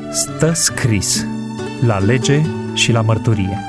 Stă scris la lege și la mărturie.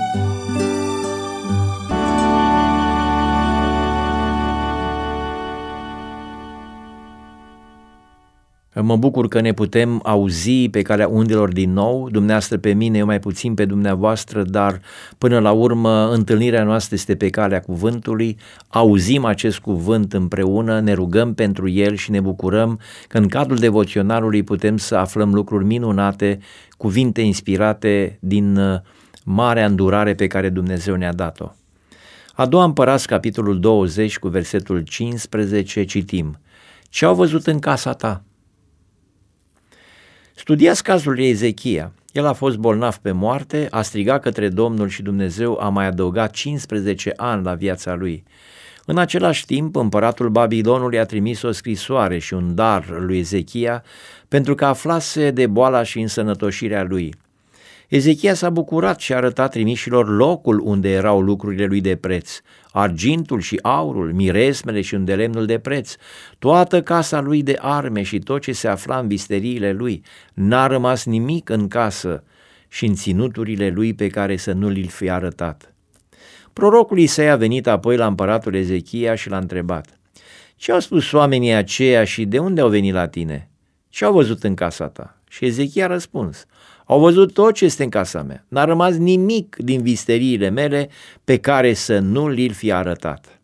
Mă bucur că ne putem auzi pe calea undelor din nou, dumneavoastră pe mine, eu mai puțin pe dumneavoastră, dar până la urmă întâlnirea noastră este pe calea cuvântului, auzim acest cuvânt împreună, ne rugăm pentru el și ne bucurăm că în cadrul devoționalului putem să aflăm lucruri minunate, cuvinte inspirate din marea îndurare pe care Dumnezeu ne-a dat-o. A doua Împărați, capitolul 20, cu versetul 15, citim: Ce au văzut în casa ta? Studiați cazul lui Ezechia. El a fost bolnav pe moarte, a strigat către Domnul și Dumnezeu a mai adăugat 15 ani la viața lui. În același timp, împăratul Babilonului a trimis o scrisoare și un dar lui Ezechia pentru că aflase de boala și însănătoșirea lui. Ezechia s-a bucurat și a arătat trimișilor locul unde erau lucrurile lui de preț, argintul și aurul, miresmele și îndelemnul de preț, toată casa lui de arme și tot ce se afla în visteriile lui. N-a rămas nimic în casă și în ținuturile lui pe care să nu li-l fi arătat. Prorocul Isaia a venit apoi la împăratul Ezechia și l-a întrebat: Ce au spus oamenii aceia și de unde au venit la tine? Ce au văzut în casa ta? Și Ezechia a răspuns: Au văzut tot ce este în casa mea, n-a rămas nimic din visteriile mele pe care să nu li-l fi arătat.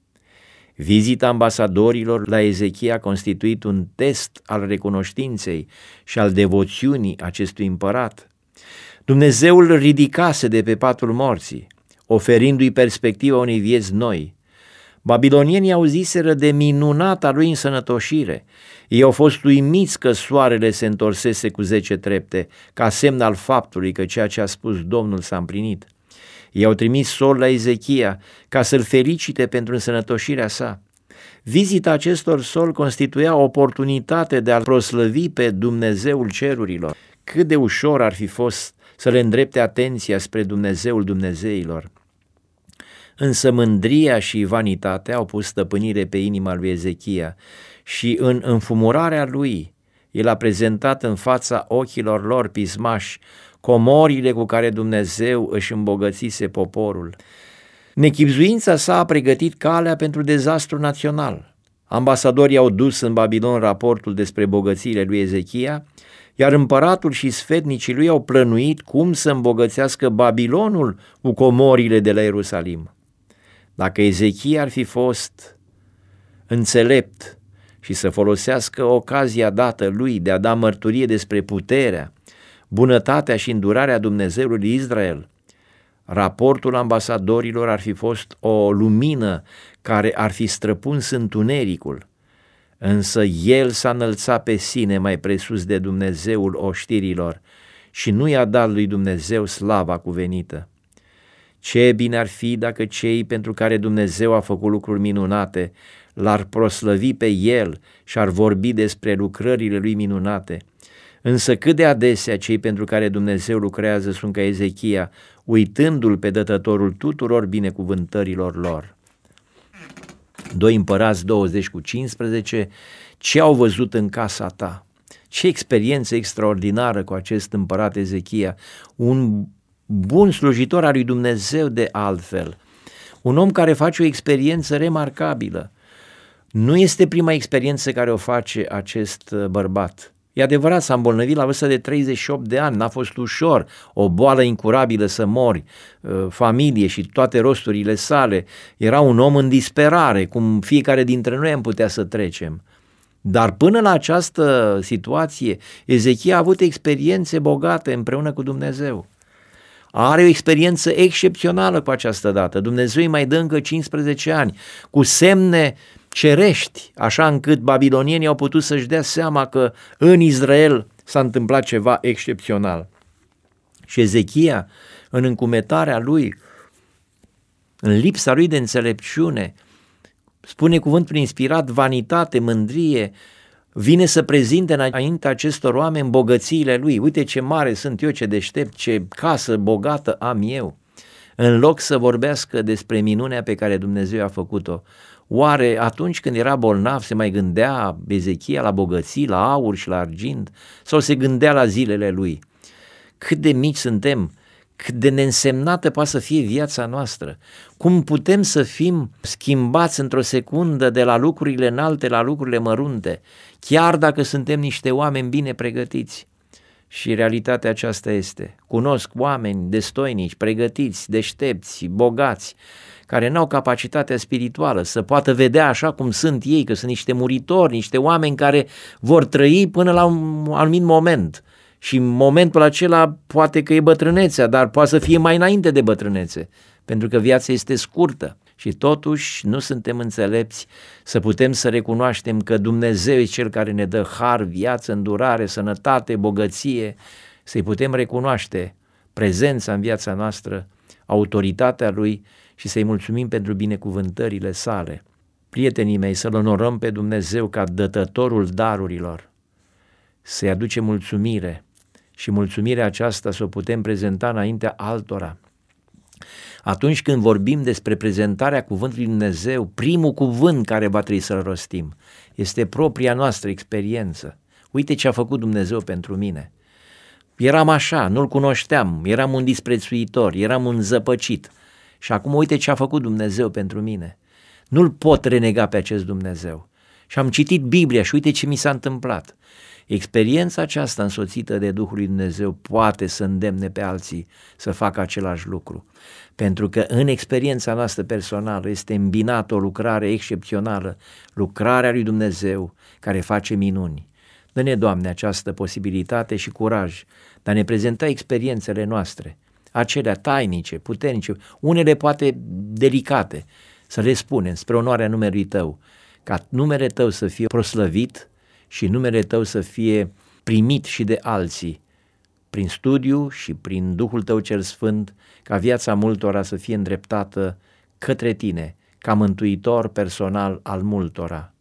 Vizita ambasadorilor la Ezechia a constituit un test al recunoștinței și al devoțiunii acestui împărat. Dumnezeu îl ridicase de pe patul morții, oferindu-i perspectiva unei vieți noi. Babilonienii auziseră de minunata lui însănătoșire. Ei au fost uimiți că soarele se întorsese cu 10 trepte, ca semn al faptului că ceea ce a spus Domnul s-a împlinit. Ei au trimis soli la Ezechia ca să-l felicite pentru însănătoșirea sa. Vizita acestor soli constituia o oportunitate de a-L proslăvi pe Dumnezeul cerurilor. Cât de ușor ar fi fost să le îndrepte atenția spre Dumnezeul Dumnezeilor. Însă mândria și vanitatea au pus stăpânire pe inima lui Ezechia și în înfumurarea lui el a prezentat în fața ochilor lor pismași comorile cu care Dumnezeu își îmbogățise poporul. Nechibzuința sa a pregătit calea pentru dezastru național. Ambasadorii au dus în Babilon raportul despre bogățiile lui Ezechia, iar împăratul și sfetnicii lui au plănuit cum să îmbogățească Babilonul cu comorile de la Ierusalim. Dacă Ezechia ar fi fost înțelept și să folosească ocazia dată lui de a da mărturie despre puterea, bunătatea și îndurarea Dumnezeului Israel, raportul ambasadorilor ar fi fost o lumină care ar fi străpuns întunericul, însă el s-a înălțat pe sine mai presus de Dumnezeul oștirilor și nu i-a dat lui Dumnezeu slava cuvenită. Ce bine ar fi dacă cei pentru care Dumnezeu a făcut lucruri minunate l-ar proslăvi pe el și ar vorbi despre lucrările lui minunate. Însă cât de adesea cei pentru care Dumnezeu lucrează sunt ca Ezechia, uitându-l pe dătătorul tuturor binecuvântărilor lor. 2 Împărați 20 cu 15, ce au văzut în casa ta? Ce experiență extraordinară cu acest împărat Ezechia, un bun slujitor al lui Dumnezeu de altfel, un om care face o experiență remarcabilă. Nu este prima experiență care o face acest bărbat. E adevărat, s-a îmbolnăvit la vârsta de 38 de ani, n-a fost ușor, o boală incurabilă să mori, familie și toate rosturile sale. Era un om în disperare, cum fiecare dintre noi am putea să trecem. Dar până la această situație, Ezechia a avut experiențe bogate împreună cu Dumnezeu. Are o experiență excepțională cu această dată. Dumnezeu îi mai dă încă 15 ani, cu semne cerești, așa încât babilonienii au putut să-și dea seama că în Israel s-a întâmplat ceva excepțional. Și Ezechia, în încumetarea lui, în lipsa lui de înțelepciune, spune cuvântul inspirat, vanitate, mândrie, vine să prezinte înaintea acestor oameni bogățiile lui. Uite ce mare sunt eu, ce deștept, ce casă bogată am eu. În loc să vorbească despre minunea pe care Dumnezeu a făcut-o, Oare atunci când era bolnav se mai gândea Ezechia la bogății, la aur și la argint? Sau se gândea la zilele lui? Cât de mici suntem, cât de neînsemnată poate să fie viața noastră. Cum putem să fim schimbați într-o secundă de la lucrurile înalte la lucrurile mărunte, chiar dacă suntem niște oameni bine pregătiți. Și realitatea aceasta este. Cunosc oameni destoinici, pregătiți, deștepți, bogați, care n-au capacitatea spirituală să poată vedea așa cum sunt ei, că sunt niște muritori, niște oameni care vor trăi până la un anumit moment. Și în momentul acela poate că e bătrânețea, dar poate să fie mai înainte de bătrânețe, pentru că viața este scurtă. Și totuși nu suntem înțelepți să putem să recunoaștem că Dumnezeu e Cel care ne dă har, viață, îndurare, sănătate, bogăție, să-i putem recunoaște prezența în viața noastră, autoritatea Lui și să-i mulțumim pentru binecuvântările sale. Prietenii mei, să-L onorăm pe Dumnezeu ca dătătorul darurilor, să-i aducem mulțumire și mulțumirea aceasta să o putem prezenta înaintea altora. Atunci când vorbim despre prezentarea cuvântului Dumnezeu, primul cuvânt care va trebui să-l rostim este propria noastră experiență. Uite ce a făcut Dumnezeu pentru mine. Eram așa, nu-L cunoșteam, eram un disprețuitor, eram un zăpăcit și acum uite ce a făcut Dumnezeu pentru mine. Nu-L pot renega pe acest Dumnezeu. Și am citit Biblia și uite ce mi s-a întâmplat. Experiența aceasta însoțită de Duhul lui Dumnezeu poate să îndemne pe alții să facă același lucru. Pentru că în experiența noastră personală este îmbinată o lucrare excepțională, lucrarea lui Dumnezeu care face minuni. Dă-ne, Doamne, această posibilitate și curaj de a ne prezenta experiențele noastre, acelea tainice, puternice, unele poate delicate, să le spunem spre onoarea numelui Tău, ca numele Tău să fie proslăvit și numele Tău să fie primit și de alții, prin studiu și prin Duhul Tău cel Sfânt, ca viața multora să fie îndreptată către Tine, ca mântuitor personal al multora.